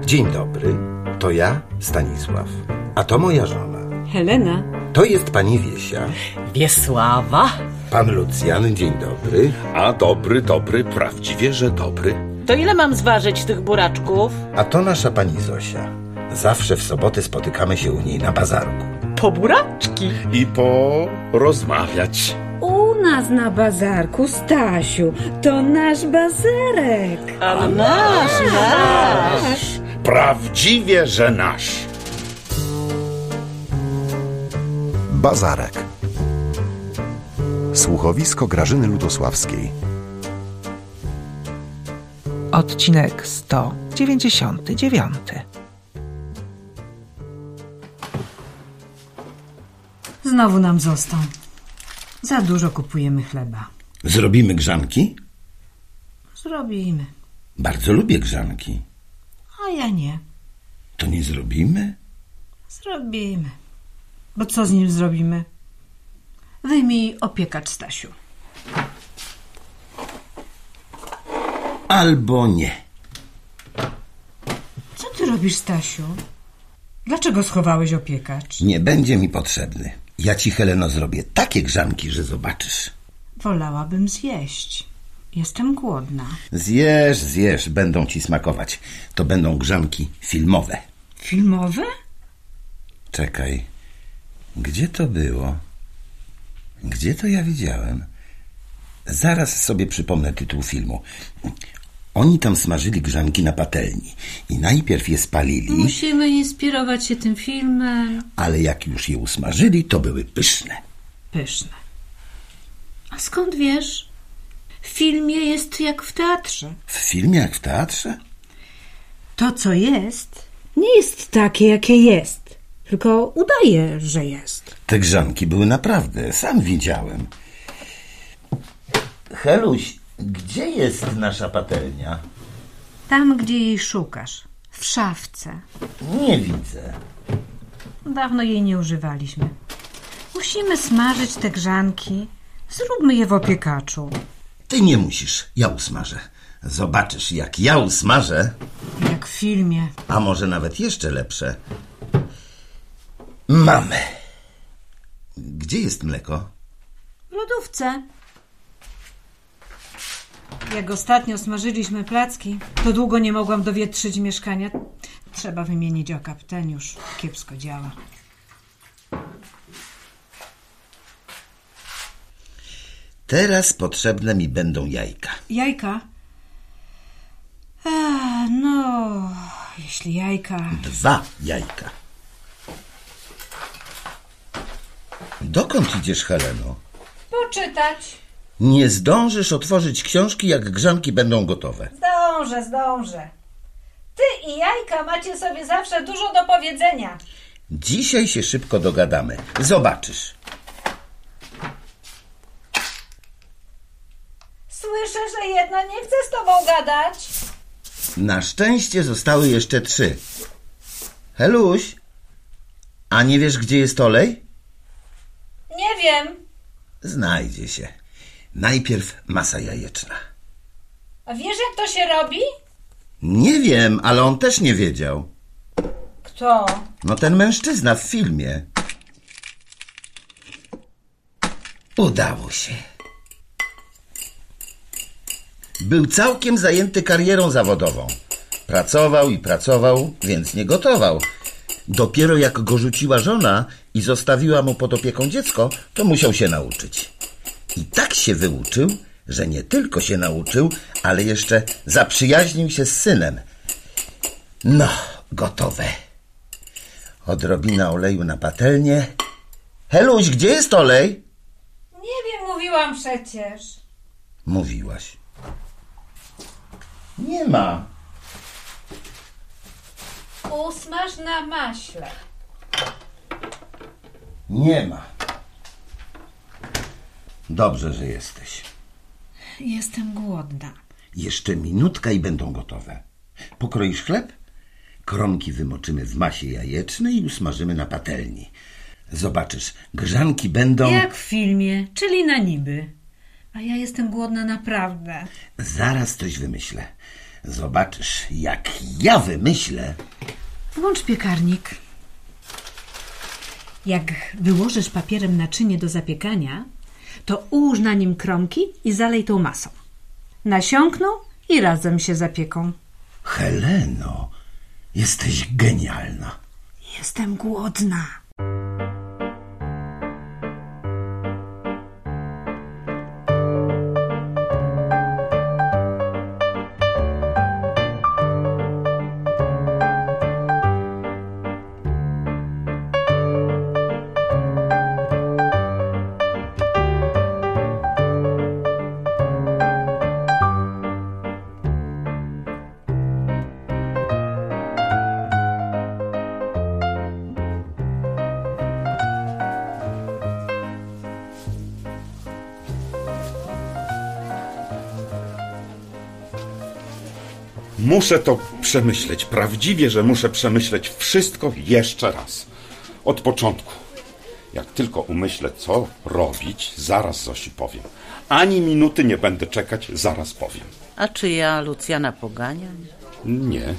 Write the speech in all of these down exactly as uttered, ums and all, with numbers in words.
Dzień dobry, to ja, Stanisław, a to moja żona. Helena. To jest pani Wiesia. Wiesława. Pan Lucjan, dzień dobry. A dobry, dobry, prawdziwie, że dobry. To ile mam zważyć tych buraczków? A to nasza pani Zosia. Zawsze w soboty spotykamy się u niej na bazarku. Po buraczki. I porozmawiać. U nas na bazarku, Stasiu, to nasz bazarek. A, A nasz, nasz, nasz. Prawdziwie, że nasz. Bazarek. Słuchowisko Grażyny Ludosławskiej. Odcinek sto dziewięćdziesiąty dziewiąty. Znowu nam został. Za dużo kupujemy chleba. Zrobimy grzanki? Zrobimy. Bardzo lubię grzanki. A ja nie. To nie zrobimy? Zrobimy. Bo co z nim zrobimy? Wyjmij opiekacz, Stasiu. Albo nie. Co ty robisz, Stasiu? Dlaczego schowałeś opiekacz? Nie będzie mi potrzebny. Ja ci, Heleno, zrobię takie grzanki, że zobaczysz. Wolałabym zjeść. Jestem głodna. Zjesz, zjesz, będą ci smakować. To będą grzanki filmowe. Filmowe? Czekaj, gdzie to było? Gdzie to ja widziałem? Zaraz sobie przypomnę tytuł filmu. Oni tam smażyli grzanki na patelni i najpierw je spalili. Musimy inspirować się tym filmem. Ale jak już je usmażyli, to były pyszne. Pyszne. A skąd wiesz? W filmie jest jak w teatrze. W filmie jak w teatrze? To, co jest, nie jest takie, jakie jest. Tylko udaje, że jest. Te grzanki były naprawdę, sam widziałem. Heluś, gdzie jest nasza patelnia? Tam, gdzie jej szukasz. W szafce. Nie widzę. Dawno jej nie używaliśmy. Musimy smażyć te grzanki. Zróbmy je w opiekaczu. Ty nie musisz, ja usmażę. Zobaczysz, jak ja usmażę. Jak w filmie. A może nawet jeszcze lepsze. Mamy. Gdzie jest mleko? W lodówce. Jak ostatnio smażyliśmy placki, to długo nie mogłam dowietrzyć mieszkania. Trzeba wymienić okap. Ten już kiepsko działa. Teraz potrzebne mi będą jajka. Jajka? A, no, jeśli jajka... Dwa jajka. Dokąd idziesz, Heleno? Poczytać. Nie zdążysz otworzyć książki, jak grzanki będą gotowe. Zdążę, zdążę. Ty i jajka macie sobie zawsze dużo do powiedzenia. Dzisiaj się szybko dogadamy. Zobaczysz. Słyszę, że jedna nie chce z tobą gadać. Na szczęście zostały jeszcze trzy. Heluś, a nie wiesz, gdzie jest olej? Nie wiem. Znajdzie się. Najpierw masa jajeczna. A wiesz, jak to się robi? Nie wiem, ale on też nie wiedział. Kto? No ten mężczyzna w filmie. Udało się. Był całkiem zajęty karierą zawodową. Pracował i pracował, więc nie gotował. Dopiero jak go rzuciła żona i zostawiła mu pod opieką dziecko, to musiał się nauczyć. I tak się wyuczył, że nie tylko się nauczył, ale jeszcze zaprzyjaźnił się z synem. No, gotowe. Odrobina oleju na patelnię. Heluś, gdzie jest olej? Nie wiem, mówiłam przecież. Mówiłaś. Nie ma. Usmaż na maśle. Nie ma. Dobrze, że jesteś. Jestem głodna. Jeszcze minutka i będą gotowe. Pokroisz chleb? Kromki wymoczymy w masie jajecznej i usmażymy na patelni. Zobaczysz, grzanki będą... Jak w filmie, czyli na niby. A ja jestem głodna naprawdę. Zaraz coś wymyślę. Zobaczysz, jak ja wymyślę. Włącz piekarnik. Jak wyłożysz papierem naczynie do zapiekania, to ułóż na nim kromki i zalej tą masą. Nasiąkną i razem się zapieką. Heleno, jesteś genialna. Jestem głodna. Muszę to przemyśleć, prawdziwie, że muszę przemyśleć wszystko jeszcze raz. Od początku. Jak tylko umyślę, co robić, zaraz Zosi powiem. Ani minuty nie będę czekać, zaraz powiem. A czy ja Lucjana poganiam? Nie.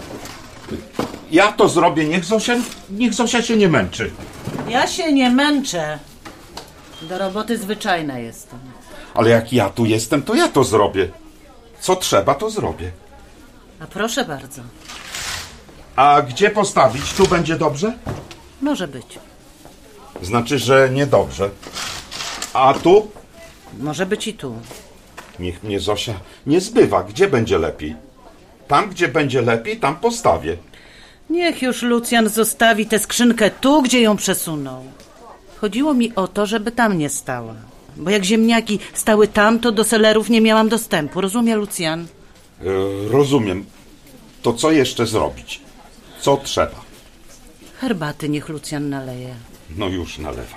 Ja to zrobię, niech Zosia, niech Zosia się nie męczy. Ja się nie męczę. Do roboty zwyczajna jestem. Ale jak ja tu jestem, to ja to zrobię. Co trzeba, to zrobię. A proszę bardzo. A gdzie postawić? Tu będzie dobrze? Może być. Znaczy, że niedobrze. A tu? Może być i tu. Niech mnie Zosia nie zbywa. Gdzie będzie lepiej? Tam, gdzie będzie lepiej, tam postawię. Niech już Lucjan zostawi tę skrzynkę tu, gdzie ją przesunął. Chodziło mi o to, żeby tam nie stała. Bo jak ziemniaki stały tam, to do selerów nie miałam dostępu. Rozumie, Lucjan? Yy, rozumiem. To co jeszcze zrobić? Co trzeba? Herbaty niech Lucjan naleje. No już nalewam.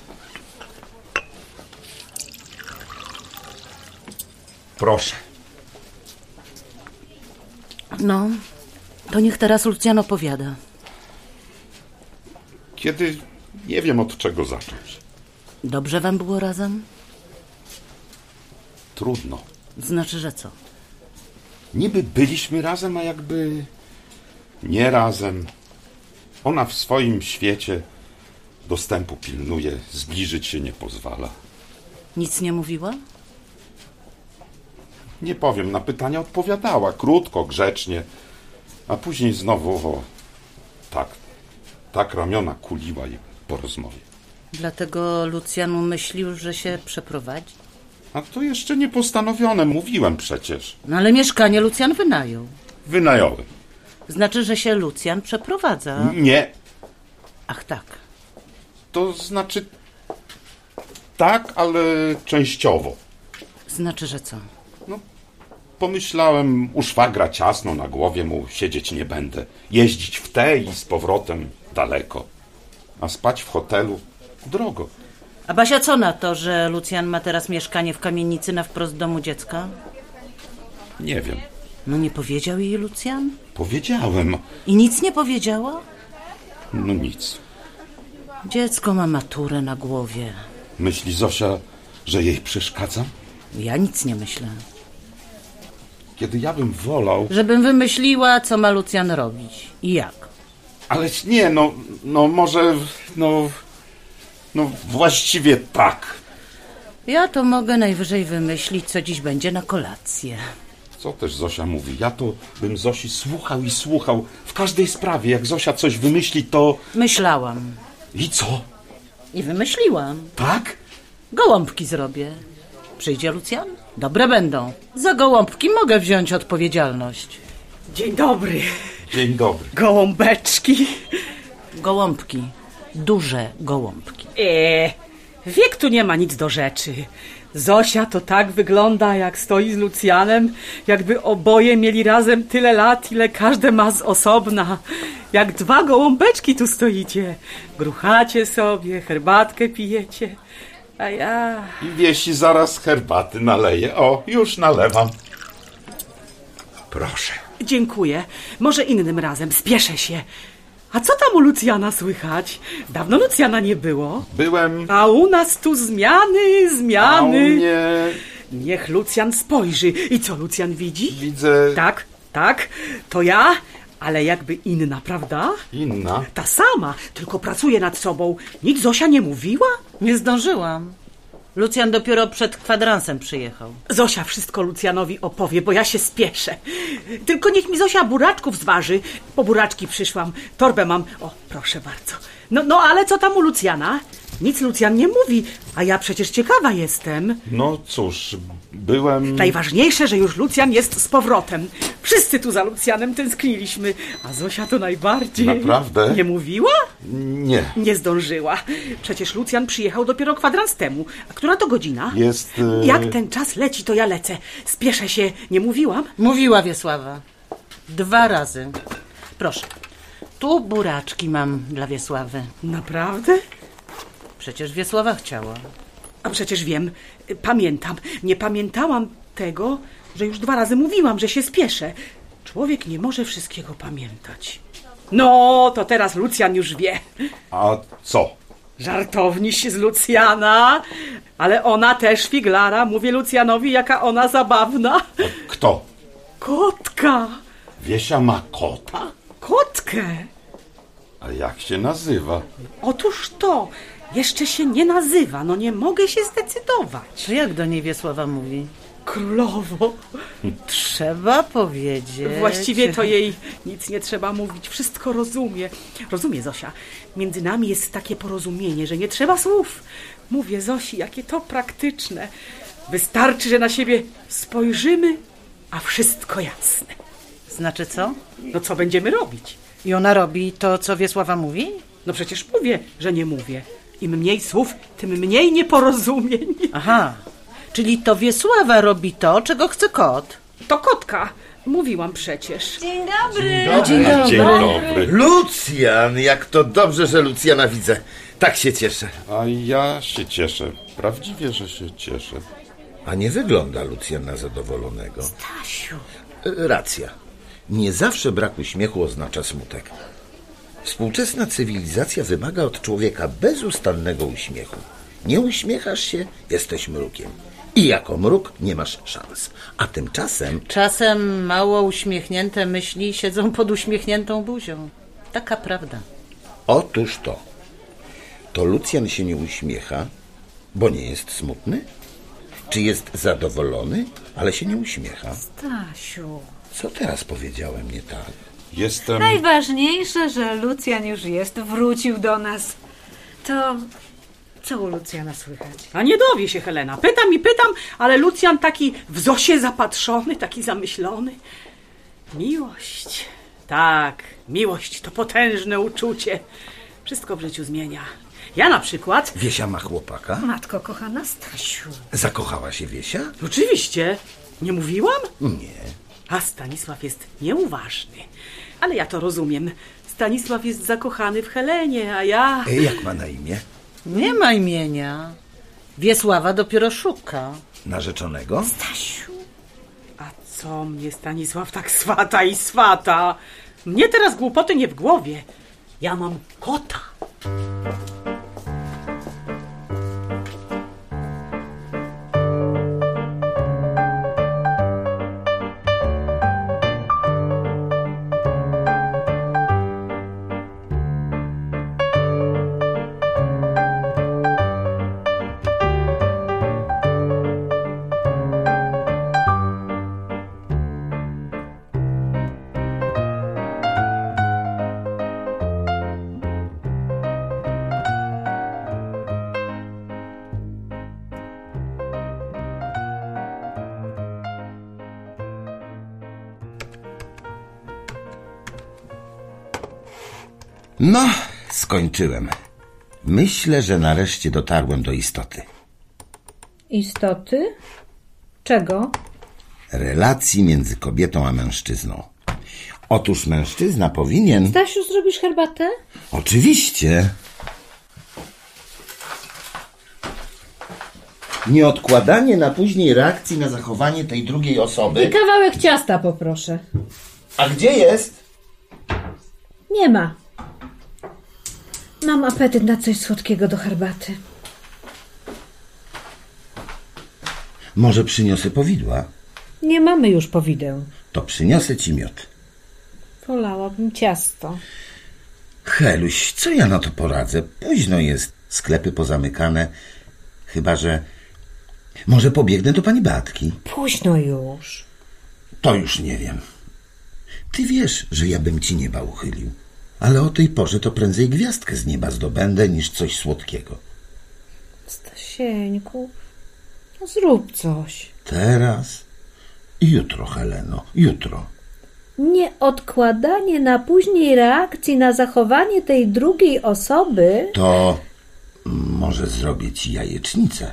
Proszę. No, to niech teraz Lucjan opowiada. Kiedy nie wiem, od czego zacząć. Dobrze wam było razem? Trudno. Znaczy, że co? Niby byliśmy razem, a jakby nie razem. Ona w swoim świecie dostępu pilnuje, zbliżyć się nie pozwala. Nic nie mówiła? Nie powiem, na pytania odpowiadała, krótko, grzecznie, a później znowu o, tak, tak ramiona kuliła jej po rozmowie. Dlatego Lucjan umyślił, że się przeprowadzi? A to jeszcze nie postanowione, mówiłem przecież. No ale mieszkanie Lucjan wynajął. Wynająłem. Znaczy, że się Lucjan przeprowadza. Nie, Ach tak. to znaczy tak, ale częściowo. Znaczy, że co? Pomyślałem, u szwagra ciasno, na głowie mu siedzieć nie będę. Jeździć w te i z powrotem daleko. A spać w hotelu drogo. A Basia co na to, że Lucjan ma teraz mieszkanie w kamienicy na wprost domu dziecka? Nie wiem. No nie powiedział jej Lucjan? Powiedziałem. I nic nie powiedziała? No nic. Dziecko ma maturę na głowie. Myśli Zosia, że jej przeszkadzam? Ja nic nie myślę. Kiedy ja bym wolał... Żebym wymyśliła, co ma Lucjan robić. I jak? Ale nie, no, no może, no... No właściwie tak. Ja to mogę najwyżej wymyślić, co dziś będzie na kolację. Co też Zosia mówi? Ja to bym Zosi słuchał i słuchał w każdej sprawie. Jak Zosia coś wymyśli, to... Myślałam. I co? I wymyśliłam. Tak? Gołąbki zrobię. Przyjdzie Lucjan? Dobre będą. Za gołąbki mogę wziąć odpowiedzialność. Dzień dobry. Dzień dobry. Gołąbeczki. Gołąbki. Duże gołąbki. Eee, wiek tu nie ma nic do rzeczy. Zosia to tak wygląda, jak stoi z Lucjanem, jakby oboje mieli razem tyle lat, ile każde ma z osobna. Jak dwa gołąbeczki tu stoicie. Gruchacie sobie, herbatkę pijecie. A ja... I Wiesi zaraz herbaty naleje. O, już nalewam. Proszę. Dziękuję. Może innym razem. Spieszę się. A co tam u Lucjana słychać? Dawno Lucjana nie było. Byłem... A u nas tu zmiany, A u zmiany. mnie... Niech Lucjan spojrzy. I co Lucjan widzi? Widzę... Tak? Tak, to ja, ale jakby inna, prawda? Inna? Ta sama, tylko pracuje nad sobą. Nic Zosia nie mówiła? Nie zdążyłam. Lucjan dopiero przed kwadransem przyjechał. Zosia wszystko Lucjanowi opowie, bo ja się spieszę. Tylko niech mi Zosia buraczków zważy. Po buraczki przyszłam. Torbę mam. O, proszę bardzo. No, no ale co tam u Lucjana? Nic Lucjan nie mówi, a ja przecież ciekawa jestem. No cóż, byłem... Najważniejsze, że już Lucjan jest z powrotem. Wszyscy tu za Lucjanem tęskniliśmy, a Zosia to najbardziej. Naprawdę? Nie mówiła? Nie. Nie zdążyła. Przecież Lucjan przyjechał dopiero kwadrans temu. A która to godzina? Jest... E... Jak ten czas leci, to ja lecę. Spieszę się. Nie mówiłam? Mówiła Wiesława. Dwa razy. Proszę. Tu buraczki mam dla Wiesławy. Naprawdę? Przecież Wiesława chciała. A przecież wiem. Pamiętam. Nie pamiętałam tego, że już dwa razy mówiłam, że się spieszę. Człowiek nie może wszystkiego pamiętać. No, to teraz Lucjan już wie. A co? Żartowniś z Lucjana, ale ona też figlara. Mówię Lucjanowi, jaka ona zabawna. A kto? Kotka. Wiesia ma kota? Kotkę. A jak się nazywa? Otóż to. Jeszcze się nie nazywa. No nie mogę się zdecydować. To jak do niej Wiesława mówi? Królowo. Trzeba powiedzieć. Właściwie to jej nic nie trzeba mówić. Wszystko rozumie. Rozumie, Zosia. Między nami jest takie porozumienie, że nie trzeba słów. Mówię Zosi, jakie to praktyczne. Wystarczy, że na siebie spojrzymy, a wszystko jasne. Znaczy co? No co będziemy robić? I ona robi to, co Wiesława mówi? No przecież mówię, że nie mówię. Im mniej słów, tym mniej nieporozumień. Aha, czyli to Wiesława robi to, czego chce kot. To kotka. Mówiłam przecież. Dzień dobry. No, Dzień dobry. Dzień dobry. Lucjan, jak to dobrze, że Lucjana widzę. Tak się cieszę. A ja się cieszę. Prawdziwie, że się cieszę. A nie wygląda Lucjan na zadowolonego. Stasiu. E, Racja. Nie zawsze brak uśmiechu oznacza smutek. Współczesna cywilizacja wymaga od człowieka bezustannego uśmiechu. Nie uśmiechasz się, jesteś mrukiem. I jako mruk nie masz szans. A tymczasem... Czasem mało uśmiechnięte myśli siedzą pod uśmiechniętą buzią. Taka prawda. Otóż to. To Lucjan się nie uśmiecha, bo nie jest smutny? Czy jest zadowolony, ale się nie uśmiecha? Stasiu. Co teraz powiedziałem nie tak? Jestem... Najważniejsze, że Lucjan już jest, wrócił do nas. To co u Lucjana słychać? A nie dowie się Helena. Pytam i pytam, ale Lucjan taki w Zosie zapatrzony, taki zamyślony. Miłość. Tak, miłość to potężne uczucie. Wszystko w życiu zmienia. Ja na przykład... Wiesia ma chłopaka? Matko kochana, Stasiu. Zakochała się Wiesia? Oczywiście. Nie mówiłam? Nie. A Stanisław jest nieuważny. Ale ja to rozumiem. Stanisław jest zakochany w Helenie, a ja... E, jak ma na imię? Nie ma imienia. Wiesława dopiero szuka. Narzeczonego? Stasiu. A co mnie Stanisław tak swata i swata? Mnie teraz głupoty nie w głowie. Ja mam kota. No, skończyłem. Myślę, że nareszcie dotarłem do istoty. Istoty? Czego? Relacji między kobietą a mężczyzną. Otóż mężczyzna powinien... Stasiu, zrobisz herbatę? Oczywiście. Nieodkładanie na później reakcji na zachowanie tej drugiej osoby. I kawałek ciasta poproszę. A gdzie jest? Nie ma. Mam apetyt na coś słodkiego do herbaty. Może przyniosę powidła? Nie mamy już powideł. to przyniosę ci miód. Wolałabym ciasto. Heluś, co ja na to poradzę? Późno jest, sklepy pozamykane. Chyba że... Może pobiegnę do pani Batki. Późno już. To już nie wiem. Ty wiesz, że ja bym ci nieba uchylił. Ale o tej porze to prędzej gwiazdkę z nieba zdobędę, niż coś słodkiego. Stasieńku, no zrób coś. Teraz i jutro, Heleno, jutro. Nieodkładanie na później reakcji na zachowanie tej drugiej osoby... To może zrobię ci jajecznicę.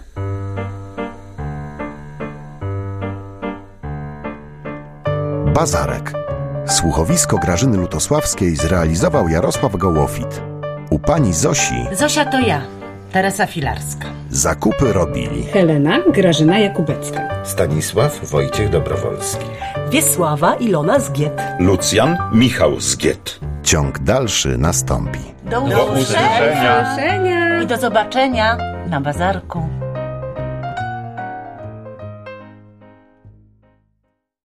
Bazarek. Słuchowisko Grażyny Lutosławskiej zrealizował Jarosław Gołofit. U pani Zosi Zosia to ja, Teresa Filarska. zakupy robili Helena Grażyna Jakubecka. Stanisław Wojciech Dobrowolski. Wiesława Ilona Zgiet. Lucjan Michał Zgiet. Ciąg dalszy nastąpi. Do Do usłyszenia. I do zobaczenia na bazarku.